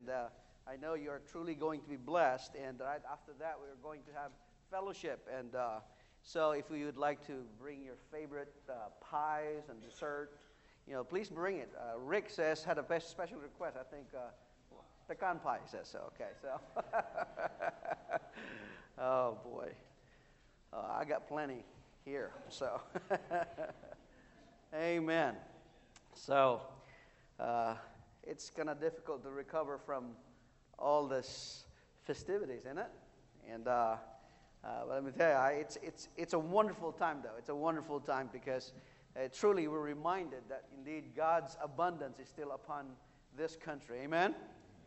I know you're truly going to be blessed. And right after that, we're going to have fellowship. And so if you would like to bring your favorite pies and dessert, please bring it. Rick had a special request. I think pecan pie says so. Okay, so. Oh, boy. I got plenty here. So. Amen. So, it's kind of difficult to recover from all this festivities, isn't it? And but let me tell you, it's a wonderful time, though. It's a wonderful time because truly we're reminded that indeed God's abundance is still upon this country. Amen.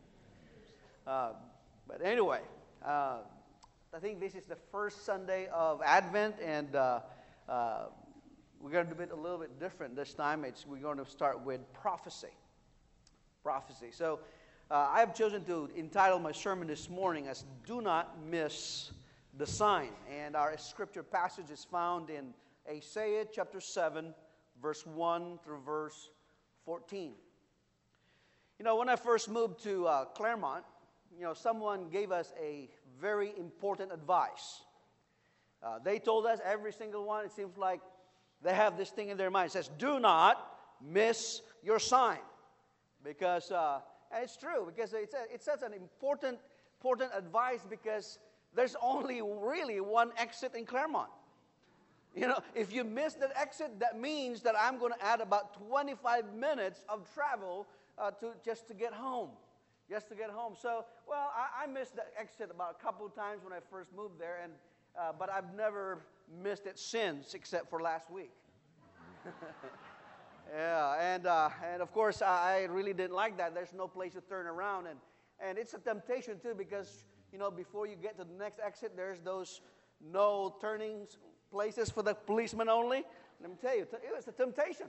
But anyway, I think this is the first Sunday of Advent, and we're going to do it a little bit different this time. We're going to start with prophecy. Prophecy. So I have chosen to entitle my sermon this morning as "Do Not Miss the Sign." And our scripture passage is found in Isaiah chapter 7, verse 1 through verse 14. When I first moved to Claremont, someone gave us a very important advice. They told us, every single one, it seems like they have this thing in their mind. It says, do not miss your sign. Because, and it's true, because it's such an important advice, because there's only really one exit in Claremont. If you miss that exit, that means that I'm going to add about 25 minutes of travel just to get home. Just to get home. So, I missed that exit about a couple of times when I first moved there, but I've never missed it since, except for last week. Yeah, and of course, I really didn't like that. There's no place to turn around, and it's a temptation too, because before you get to the next exit, there's those no turning places for the policemen only. Let me tell you, it was a temptation.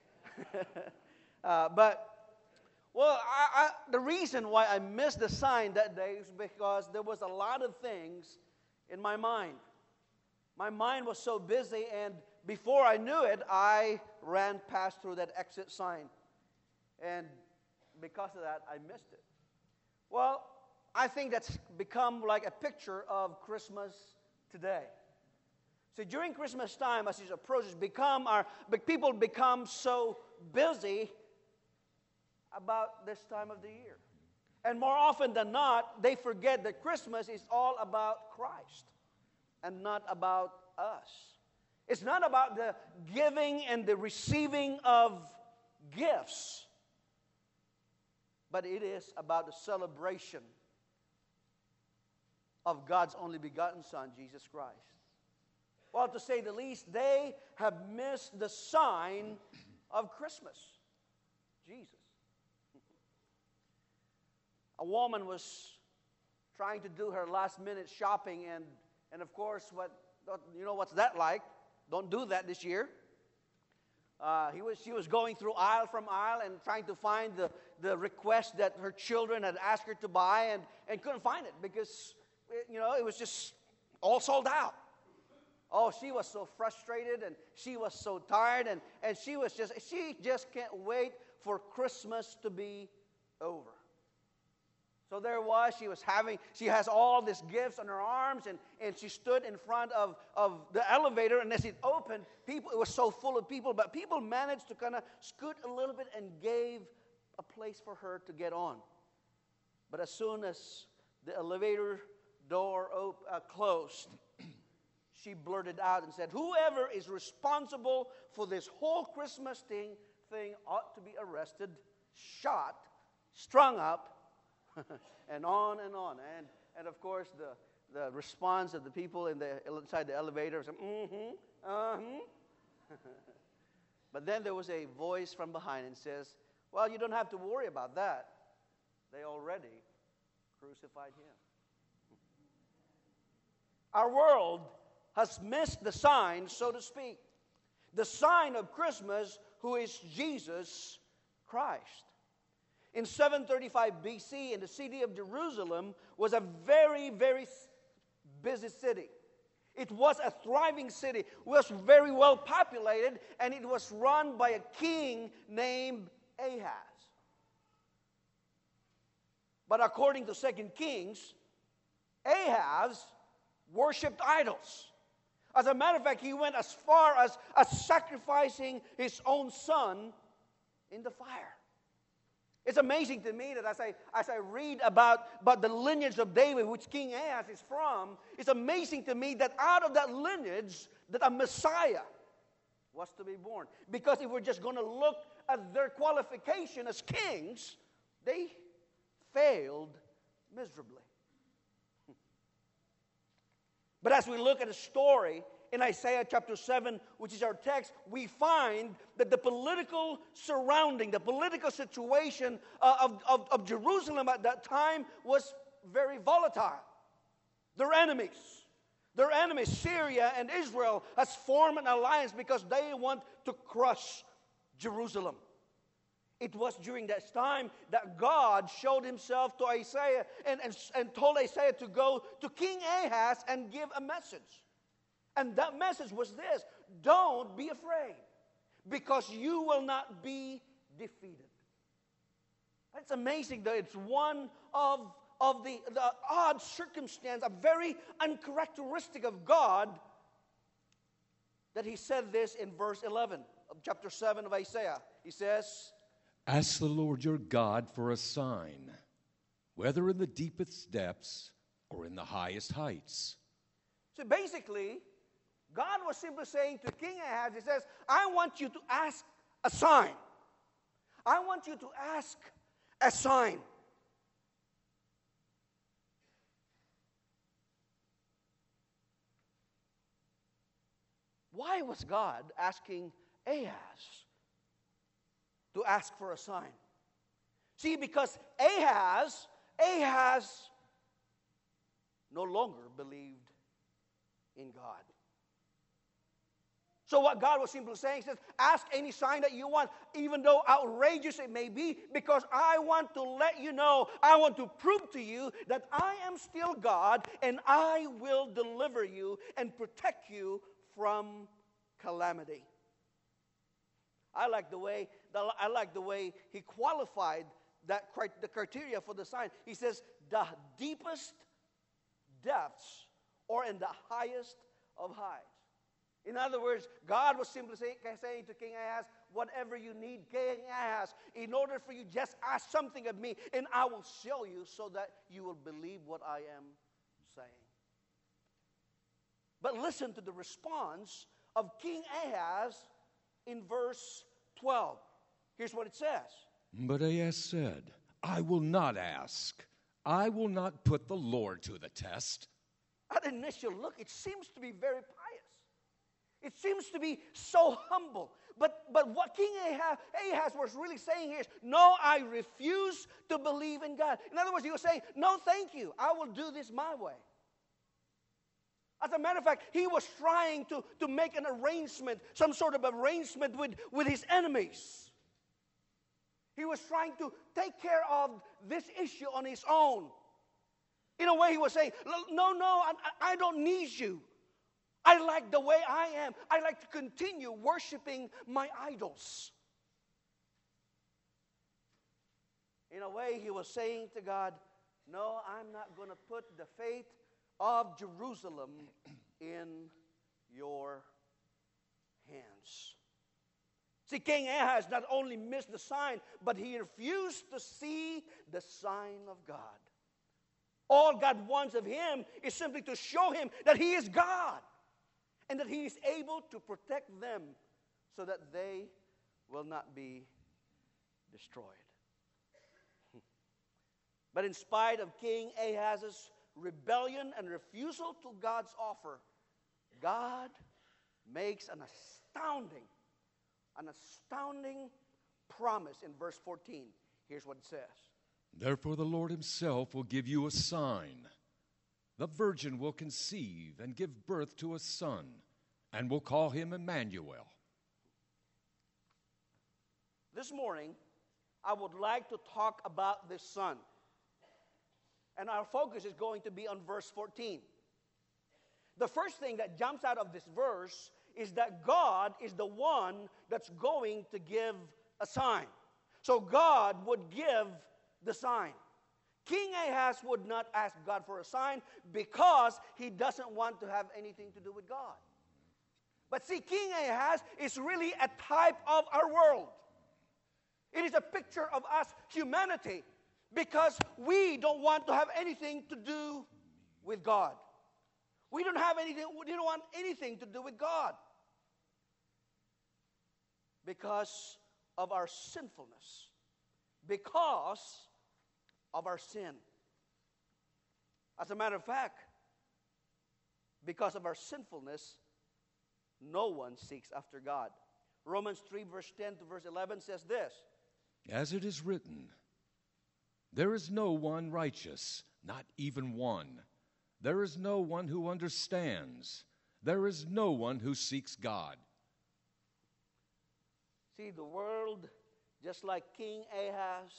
The reason why I missed the sign that day is because there was a lot of things in my mind. My mind was so busy, and before I knew it, I ran past through that exit sign. And because of that, I missed it. Well, I think that's become like a picture of Christmas today. So during Christmas time, as it approaches, people become so busy about this time of the year. And more often than not, they forget that Christmas is all about Christ and not about us. It's not about the giving and the receiving of gifts, but it is about the celebration of God's only begotten Son, Jesus Christ. Well, to say the least, they have missed the sign of Christmas, Jesus. A woman was trying to do her last-minute shopping, and of course, what's that like? Don't do that this year. She was going through aisle from aisle and trying to find the request that her children had asked her to buy, and couldn't find it because it was just all sold out. Oh, she was so frustrated, and she was so tired, and she just can't wait for Christmas to be over. So there was, she has all these gifts on her arms, and she stood in front of the elevator, and as it opened, it was so full of people, but people managed to kind of scoot a little bit and gave a place for her to get on. But as soon as the elevator door closed, she blurted out and said, "Whoever is responsible for this whole Christmas thing ought to be arrested, shot, strung up," and on and on. And of course, the response of the people inside the elevator was, But then there was a voice from behind and says, "Well, you don't have to worry about that. They already crucified him." Our world has missed the sign, so to speak. The sign of Christmas, who is Jesus Christ. In 735 BC, in the city of Jerusalem, was a very, very busy city. It was a thriving city. It was very well populated, and it was run by a king named Ahaz. But according to 2 Kings, Ahaz worshipped idols. As a matter of fact, he went as far as sacrificing his own son in the fire. It's amazing to me that as I read about the lineage of David, which King Ahaz is from, it's amazing to me that out of that lineage, that a Messiah was to be born. Because if we're just going to look at their qualification as kings, they failed miserably. But as we look at the story in Isaiah chapter 7, which is our text, we find that the political surrounding, the political situation of Jerusalem at that time was very volatile. Their enemies, Syria and Israel, has formed an alliance because they want to crush Jerusalem. It was during that time that God showed himself to Isaiah and told Isaiah to go to King Ahaz and give a message. And that message was this: don't be afraid, because you will not be defeated. It's amazing that it's one of the odd circumstance, a very uncharacteristic of God, that he said this in verse 11 of chapter 7 of Isaiah. He says, "Ask the Lord your God for a sign, whether in the deepest depths or in the highest heights." So basically, God was simply saying to King Ahaz, he says, I want you to ask a sign. I want you to ask a sign. Why was God asking Ahaz to ask for a sign? See, because Ahaz no longer believed in God. So what God was simply saying, he says, ask any sign that you want, even though outrageous it may be, because I want to let you know, I want to prove to you that I am still God, and I will deliver you and protect you from calamity. I like the way he qualified the criteria for the sign. He says, the deepest depths or in the highest of heights. In other words, God was simply saying to King Ahaz, whatever you need, King Ahaz, in order for you, just ask something of me, and I will show you so that you will believe what I am saying. But listen to the response of King Ahaz in verse 12. Here's what it says. But Ahaz said, I will not ask. I will not put the Lord to the test. At initial look, it seems to be very pious. It seems to be so humble. But what King Ahaz was really saying here is, no, I refuse to believe in God. In other words, he was saying, no, thank you. I will do this my way. As a matter of fact, he was trying to make an arrangement, some sort of arrangement with his enemies. He was trying to take care of this issue on his own. In a way, he was saying, no, I don't need you. I like the way I am. I like to continue worshiping my idols. In a way, he was saying to God, no, I'm not going to put the fate of Jerusalem in your hands. See, King Ahaz not only missed the sign, but he refused to see the sign of God. All God wants of him is simply to show him that he is God and that he is able to protect them so that they will not be destroyed. But in spite of King Ahaz's rebellion and refusal to God's offer, God makes an astounding promise in verse 14. Here's what it says. Therefore the Lord himself will give you a sign. The virgin will conceive and give birth to a son, and will call him Emmanuel. This morning, I would like to talk about this son. And our focus is going to be on verse 14. The first thing that jumps out of this verse is that God is the one that's going to give a sign. So God would give the sign. King Ahaz would not ask God for a sign because he doesn't want to have anything to do with God. But see, King Ahaz is really a type of our world. It is a picture of us, humanity, because we don't want to have anything to do with God. We don't want anything to do with God because of our sinfulness, because of our sin. As a matter of fact, because of our sinfulness, no one seeks after God. Romans 3 verse 10 to verse 11 says this. As it is written, there is no one righteous, not even one. There is no one who understands. There is no one who seeks God. See, the world, just like King Ahaz,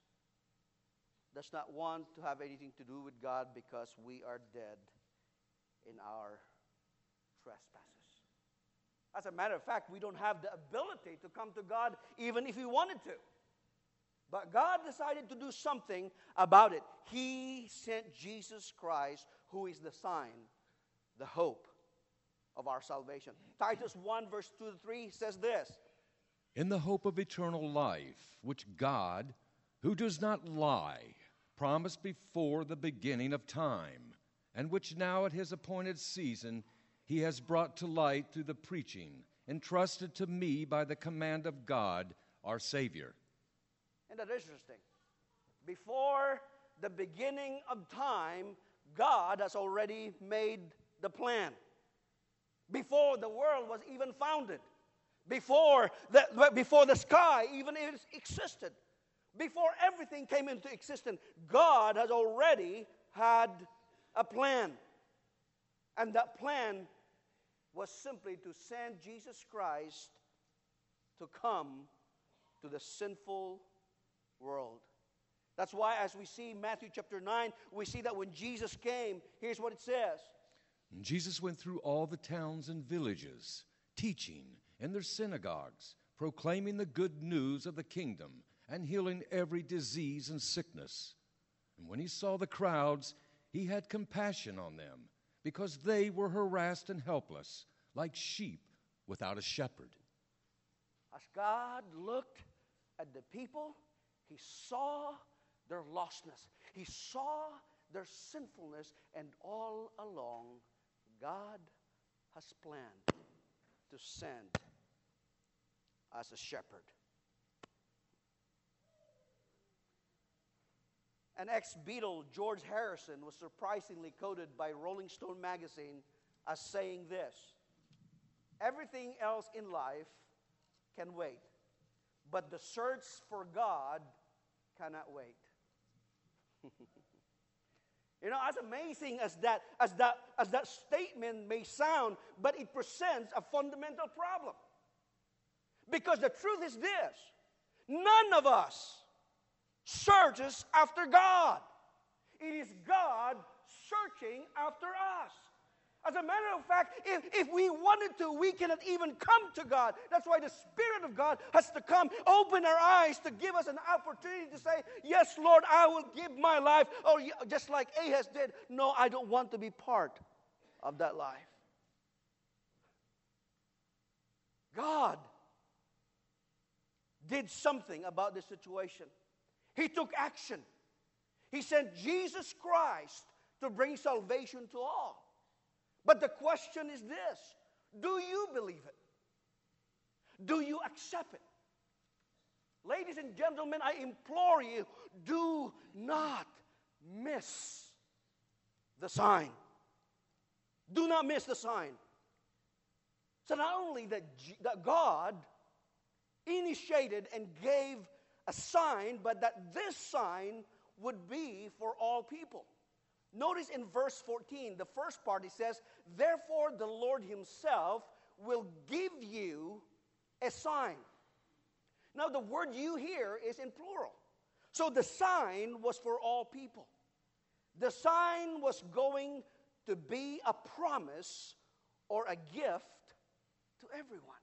does not want to have anything to do with God because we are dead in our trespasses. As a matter of fact, we don't have the ability to come to God even if we wanted to. But God decided to do something about it. He sent Jesus Christ, who is the sign, the hope of our salvation. Titus 1 verse 2 to 3 says this. In the hope of eternal life, which God, who does not lie, promised before the beginning of time, and which now at his appointed season he has brought to light through the preaching, entrusted to me by the command of God, our Savior. Isn't that interesting? Before the beginning of time, God has already made the plan. Before the world was even founded. Before the sky even existed. Before everything came into existence, God has already had a plan. And that plan was simply to send Jesus Christ to come to the sinful world. That's why as we see Matthew chapter 9, we see that when Jesus came, here's what it says. And Jesus went through all the towns and villages, teaching in their synagogues, proclaiming the good news of the kingdom, and healing every disease and sickness. And when he saw the crowds, he had compassion on them, because they were harassed and helpless, like sheep without a shepherd. As God looked at the people, he saw their lostness. He saw their sinfulness, and all along, God has planned to send as a shepherd. An ex-Beatle, George Harrison, was surprisingly quoted by Rolling Stone magazine as saying this: everything else in life can wait, but the search for God cannot wait. You know, as amazing as that statement may sound, but it presents a fundamental problem. Because the truth is this: none of us searches after God. It is God searching after us. As a matter of fact, if we wanted to, we cannot even come to God. That's why the Spirit of God has to come, open our eyes to give us an opportunity to say, yes, Lord, I will give my life. Or just like Ahaz did, no, I don't want to be part of that life. God did something about this situation. He took action. He sent Jesus Christ to bring salvation to all. But the question is this: do you believe it? Do you accept it? Ladies and gentlemen, I implore you, do not miss the sign. Do not miss the sign. So not only that God initiated and gave a sign, but that this sign would be for all people. Notice in verse 14, the first part, it says, therefore the Lord himself will give you a sign. Now the word you here is in plural. So the sign was for all people. The sign was going to be a promise or a gift to everyone.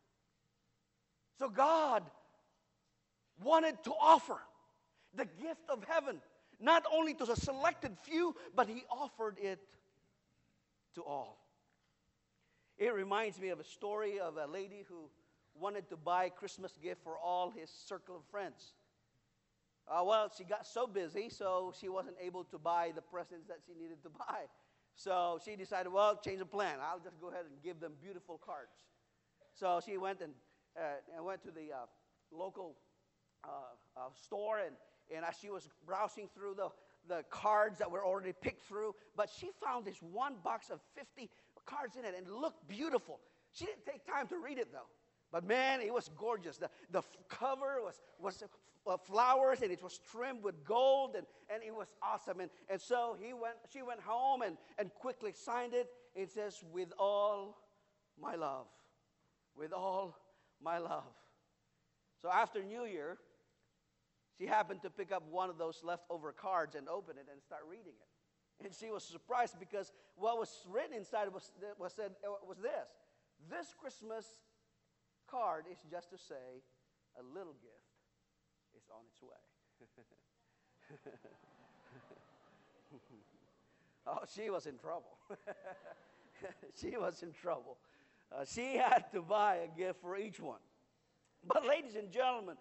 So God wanted to offer the gift of heaven, not only to the selected few, but he offered it to all. It reminds me of a story of a lady who wanted to buy a Christmas gift for all his circle of friends. Well, she got so busy, so she wasn't able to buy the presents that she needed to buy. So she decided, well, change the plan. I'll just go ahead and give them beautiful cards. So she went and went to the local store, and as she was browsing through the cards that were already picked through, but she found this one box of 50 cards in it, and it looked beautiful. She didn't take time to read it, though. But man, it was gorgeous. The cover was flowers, and it was trimmed with gold, and it was awesome. And so she went home and quickly signed it. It says, with all my love. With all my love. So after New Year, she happened to pick up one of those leftover cards and open it and start reading it. And she was surprised because what was written inside was this. This Christmas card is just to say a little gift is on its way. Oh, she was in trouble. She was in trouble. She had to buy a gift for each one. But ladies and gentlemen,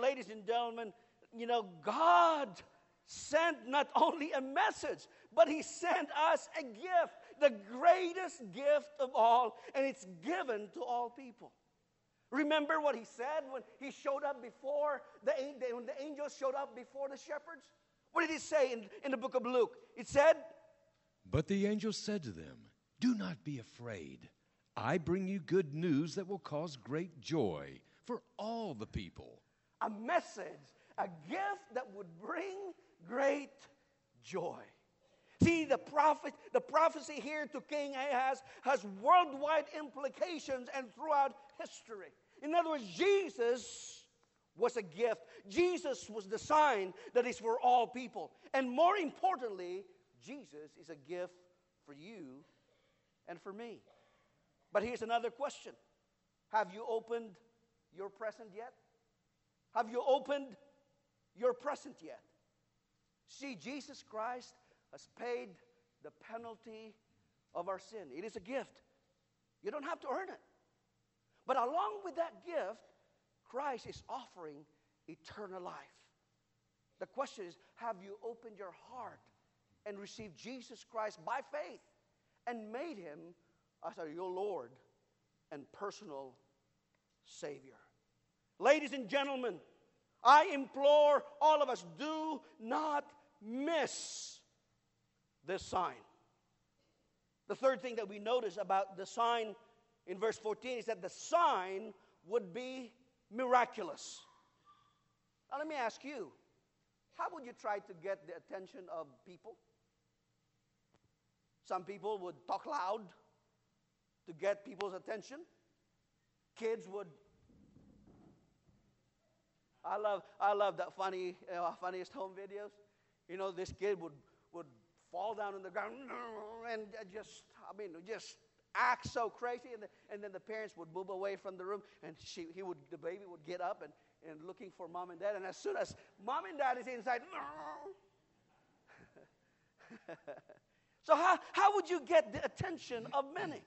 you know, God sent not only a message, but he sent us a gift, the greatest gift of all, and it's given to all people. Remember what he said when he showed up before, when the angels showed up before the shepherds? What did he say in the book of Luke? It said, but the angel said to them, do not be afraid. I bring you good news that will cause great joy for all the people. A message, a gift that would bring great joy. See, the prophecy here to King Ahaz has worldwide implications and throughout history. In other words, Jesus was a gift. Jesus was the sign that is for all people. And more importantly, Jesus is a gift for you and for me. But here's another question. Have you opened your present yet? Have you opened your present yet? See, Jesus Christ has paid the penalty of our sin. It is a gift. You don't have to earn it. But along with that gift, Christ is offering eternal life. The question is, have you opened your heart and received Jesus Christ by faith and made him as your Lord and personal Savior? Ladies and gentlemen, I implore all of us, do not miss this sign. The third thing that we notice about the sign in verse 14 is that the sign would be miraculous. Now let me ask you, how would you try to get the attention of people? Some people would talk loud to get people's attention. Kids would. I love that funniest home videos. You know, this kid would fall down on the ground and just act so crazy, and then the parents would move away from the room, and the baby would get up and looking for mom and dad, and as soon as mom and dad is inside, so how would you get the attention of many?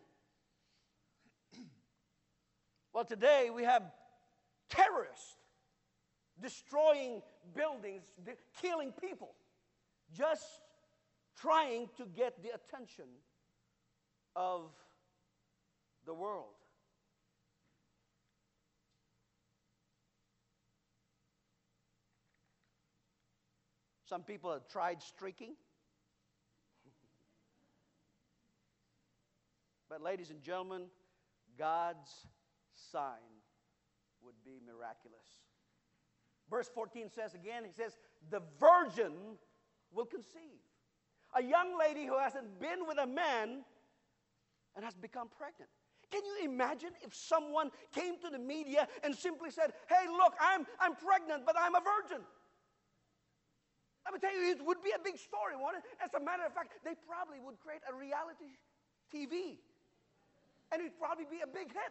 Well, today we have terrorists destroying buildings, killing people, just trying to get the attention of the world. Some people have tried streaking. But ladies and gentlemen, God's sign would be miraculous. Verse 14 says again, he says, the virgin will conceive. A young lady who hasn't been with a man and has become pregnant. Can you imagine if someone came to the media and simply said, hey, look, I'm pregnant, but I'm a virgin? Let me tell you, it would be a big story, wouldn't it? As a matter of fact, they probably would create a reality TV. And it'd probably be a big hit.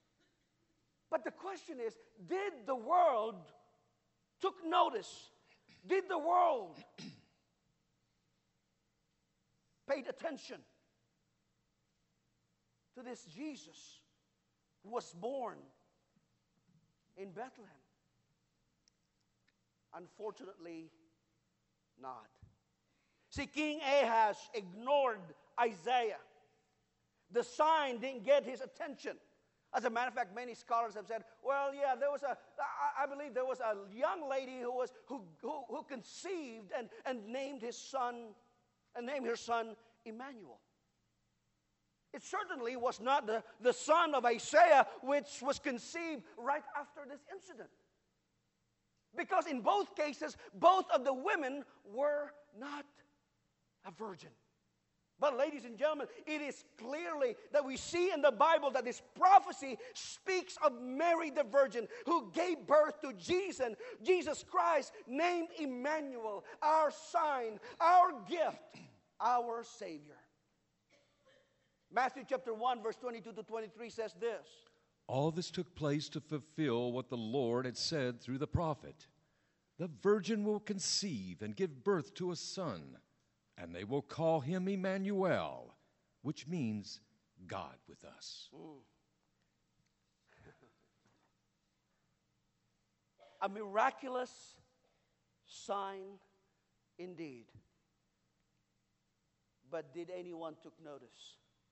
But the question is, did the world took notice Did the world paid attention to this Jesus who was born in Bethlehem? Unfortunately, not. See, King Ahaz ignored Isaiah. The sign didn't get his attention. As a matter of fact, many scholars have said, well, yeah, I believe there was a young lady who conceived and named her son Emmanuel. It certainly was not the son of Isaiah, which was conceived right after this incident. Because in both cases, both of the women were not a virgin. But ladies and gentlemen, it is clearly that we see in the Bible that this prophecy speaks of Mary the Virgin who gave birth to Jesus Christ, named Emmanuel, our sign, our gift, our Savior. Matthew chapter 1, verse 22 to 23 says this. All this took place to fulfill what the Lord had said through the prophet. The virgin will conceive and give birth to a son, and they will call him Emmanuel, which means God with us. A miraculous sign indeed. But did anyone took notice?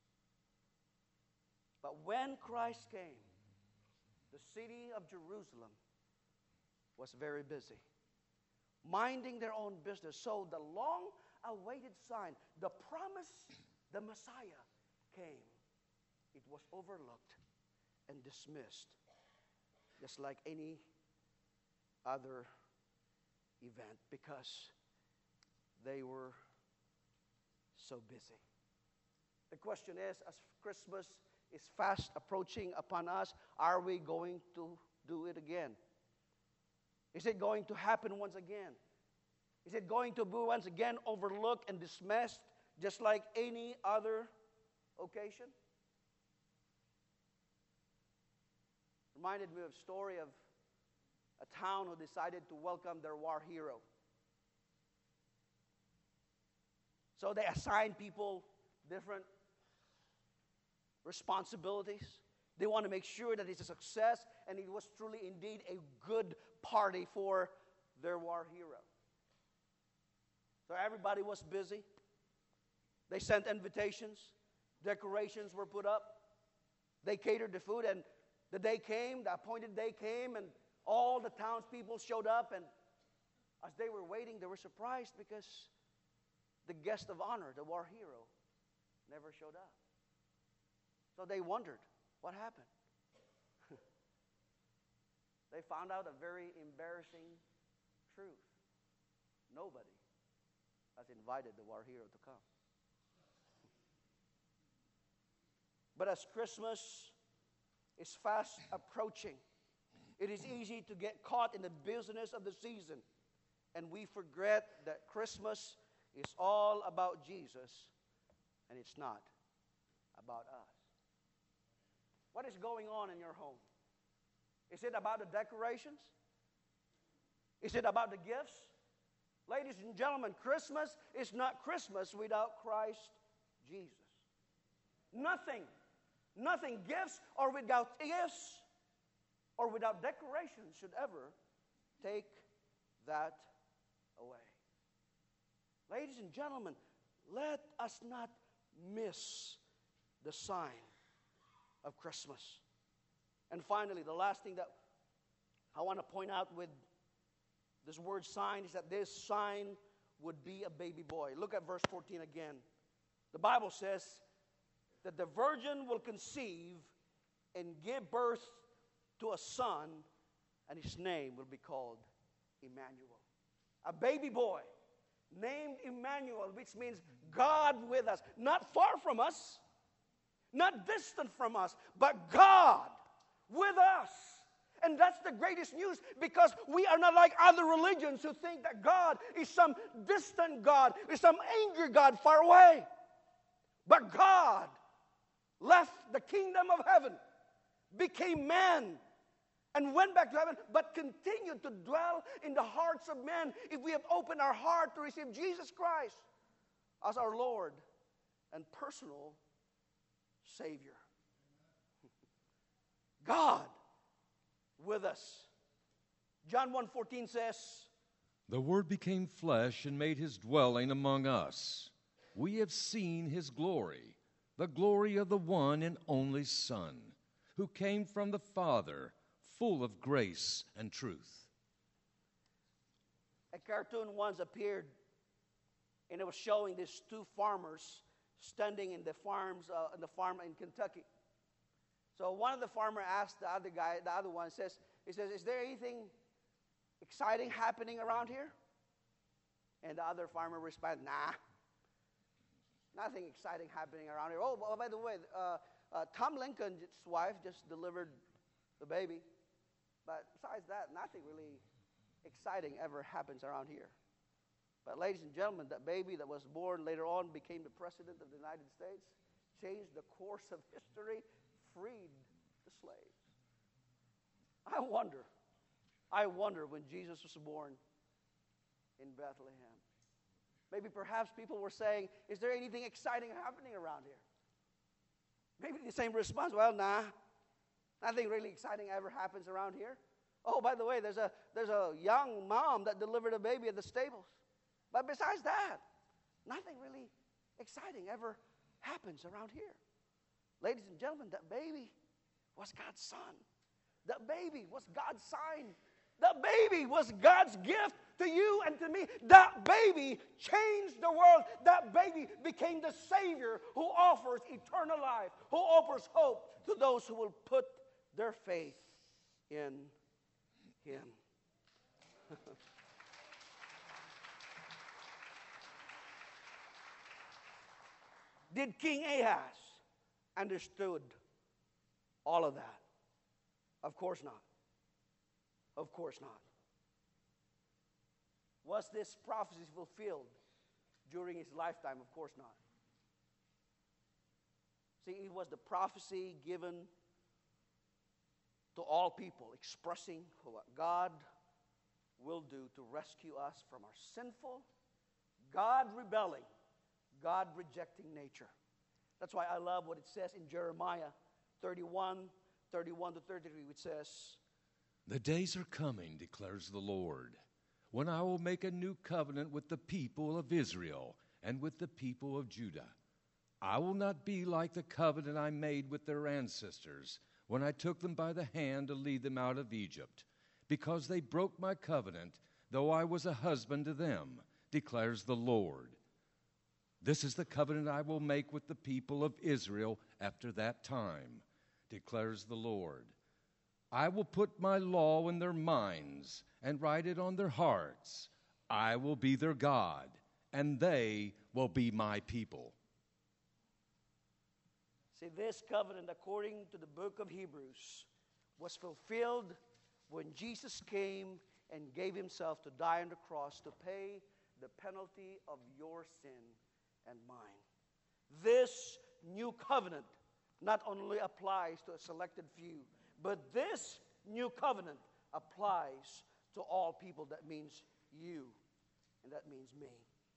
But when Christ came, the city of Jerusalem was very busy, minding their own business. So the long-awaited sign, the promise, the Messiah came. It was overlooked and dismissed, just like any other event, because they were so busy. The question is, as Christmas is fast approaching upon us, are we going to do it again? Is it going to happen once again? Is it going to be once again overlooked and dismissed just like any other occasion? Reminded me of a story of a town who decided to welcome their war hero. So they assigned people different responsibilities. They want to make sure that it's a success, and it was truly indeed a good party for their war hero. So everybody was busy. They sent invitations. Decorations were put up. They catered the food, and the day came, the appointed day came, and all the townspeople showed up, and as they were waiting, they were surprised because the guest of honor, the war hero, never showed up. So they wondered, what happened? They found out a very embarrassing truth. Nobody has invited the war hero to come. But as Christmas is fast approaching, it is easy to get caught in the business of the season, and we forget that Christmas is all about Jesus, and it's not about us. What is going on in your home? Is it about the decorations? Is it about the gifts? Ladies and gentlemen, Christmas is not Christmas without Christ Jesus. Nothing, gifts or without gifts or without decorations should ever take that away. Ladies and gentlemen, let us not miss the sign of Christmas. And finally, the last thing that I want to point out with this word sign is that this sign would be a baby boy. Look at verse 14 again. The Bible says that the virgin will conceive and give birth to a son, and his name will be called Emmanuel. A baby boy named Emmanuel, which means God with us. Not far from us, not distant from us, but God with us. And that's the greatest news, because we are not like other religions who think that God is some distant God, is some angry God far away. But God left the kingdom of heaven, became man, and went back to heaven, but continued to dwell in the hearts of men if we have opened our heart to receive Jesus Christ as our Lord and personal Savior. God with us. John 1:14 says, "The Word became flesh and made his dwelling among us. We have seen his glory, the glory of the one and only Son, who came from the Father, full of grace and truth." A cartoon once appeared, and it was showing these two farmers standing in the farm in Kentucky. So one of the farmers asked the other one, he says, "Is there anything exciting happening around here?" And the other farmer responded, "Nah, nothing exciting happening around here. Oh, by the way, Tom Lincoln's wife just delivered the baby. But besides that, nothing really exciting ever happens around here." But ladies and gentlemen, that baby that was born later on became the President of the United States, changed the course of history, freed the slaves. I wonder when Jesus was born in Bethlehem. Maybe perhaps people were saying, "Is there anything exciting happening around here?" Maybe the same response, "Well, nah, nothing really exciting ever happens around here. Oh, by the way, there's a young mom that delivered a baby at the stables. But besides that, nothing really exciting ever happens around here." Ladies and gentlemen, that baby was God's son. That baby was God's sign. That baby was God's gift to you and to me. That baby changed the world. That baby became the Savior who offers eternal life, who offers hope to those who will put their faith in Him. Did King Ahaz understood all of that? Of course not. Of course not. Was this prophecy fulfilled during his lifetime? Of course not. See, it was the prophecy given to all people, expressing what God will do to rescue us from our sinful, God-rebelling, God-rejecting nature. That's why I love what it says in Jeremiah 31 to 33, which says, "The days are coming, declares the Lord, when I will make a new covenant with the people of Israel and with the people of Judah. I will not be like the covenant I made with their ancestors when I took them by the hand to lead them out of Egypt, because they broke my covenant, though I was a husband to them, declares the Lord. This is the covenant I will make with the people of Israel after that time, declares the Lord. I will put my law in their minds and write it on their hearts. I will be their God, and they will be my people." See, this covenant, according to the book of Hebrews, was fulfilled when Jesus came and gave himself to die on the cross to pay the penalty of your sin and mine. This new covenant not only applies to a selected few, but this new covenant applies to all people. That means you, and that means me.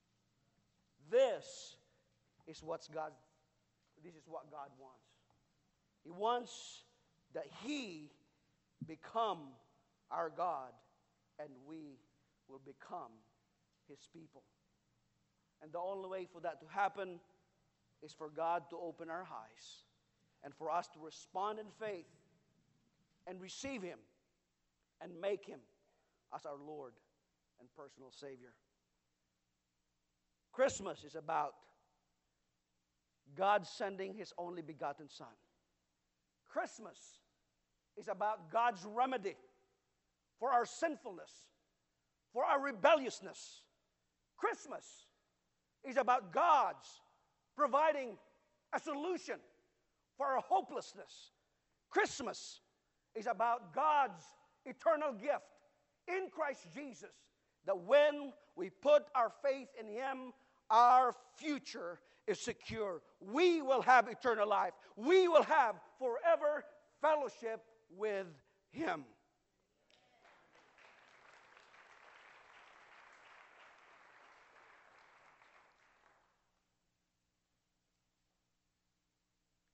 This is what God wants. He wants that He become our God, and we will become His people. And the only way for that to happen is for God to open our eyes and for us to respond in faith and receive Him and make Him as our Lord and personal Savior. Christmas is about God sending His only begotten Son. Christmas is about God's remedy for our sinfulness, for our rebelliousness. Christmas is about God's providing a solution for our hopelessness. Christmas is about God's eternal gift in Christ Jesus, that when we put our faith in Him, our future is secure. We will have eternal life. We will have forever fellowship with Him.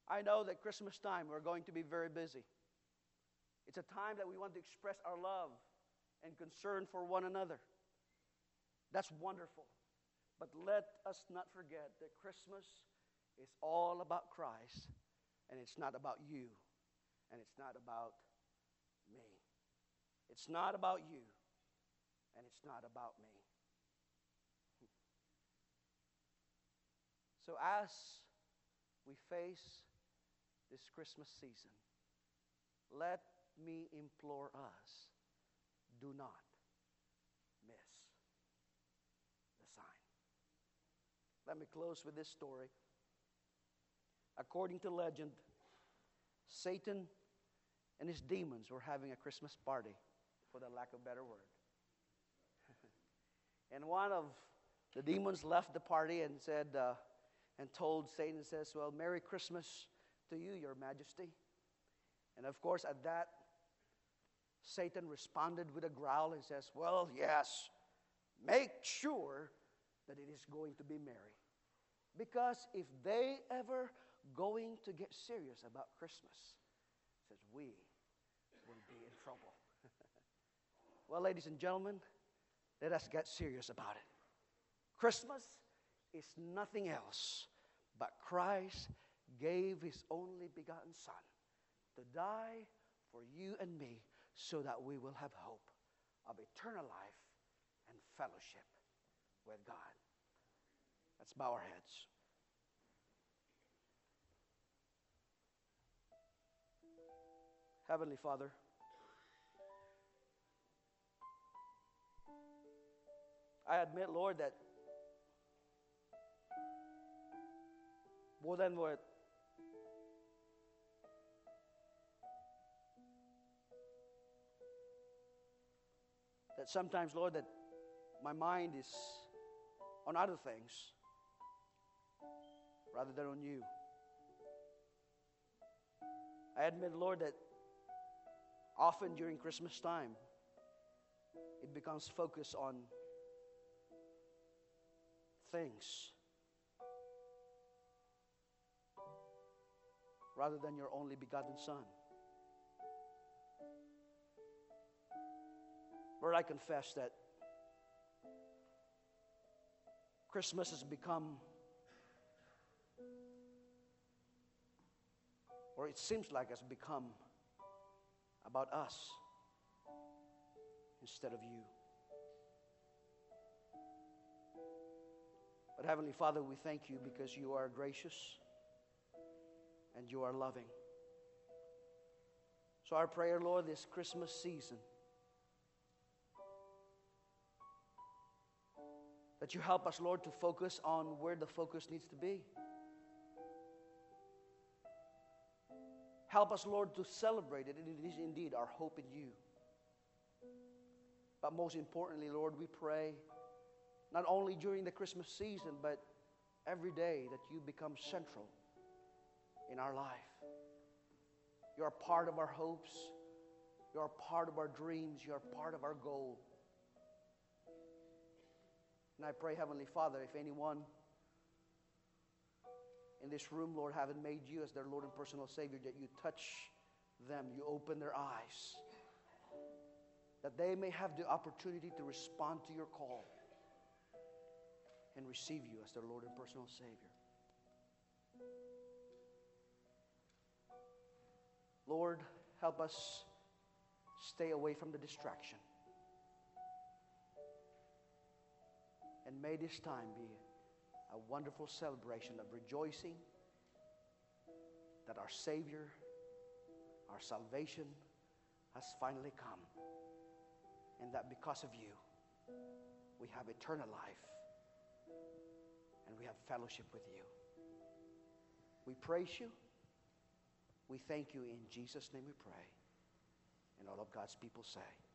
I know that Christmas time we're going to be very busy. It's a time that we want to express our love and concern for one another. That's wonderful. But let us not forget that Christmas is all about Christ, and it's not about you, and it's not about me. It's not about you, and it's not about me. So as we face this Christmas season, let me implore us, do not miss the sign. Let me close with this story. According to legend, Satan and his demons were having a Christmas party, for the lack of a better word. And one of the demons left the party and said, and told Satan, says, well, Merry Christmas to you, Your Majesty. And of course, at that, Satan responded with a growl and says, well, yes, make sure that it is going to be merry. Because if they ever going to get serious about Christmas, says we will be in trouble. Well, ladies and gentlemen, let us get serious about it. Christmas is nothing else but Christ gave His only begotten Son to die for you and me so that we will have hope of eternal life and fellowship with God. Let's bow our heads. Heavenly Father, I admit, Lord, that more than what that sometimes, Lord, that my mind is on other things rather than on you. I admit, Lord, that often during Christmas time, it becomes focused on things rather than your only begotten Son. Lord, I confess that Christmas has become, or it seems like it's become, about us instead of you. But Heavenly Father, we thank you because you are gracious and you are loving. So our prayer, Lord, this Christmas season, that you help us, Lord, to focus on where the focus needs to be. Help us, Lord, to celebrate it. It is indeed our hope in you. But most importantly, Lord, we pray not only during the Christmas season, but every day that you become central in our life. You're a part of our hopes. You're a part of our dreams. You're a part of our goal. And I pray, Heavenly Father, if anyone in this room, Lord, haven't made you as their Lord and personal Savior, that you touch them, you open their eyes, that they may have the opportunity to respond to your call and receive you as their Lord and personal Savior. Lord, help us stay away from the distraction. And may this time be a wonderful celebration of rejoicing that our Savior, our salvation has finally come. And that because of you, we have eternal life and we have fellowship with you. We praise you. We thank you. In Jesus' name we pray. And all of God's people say,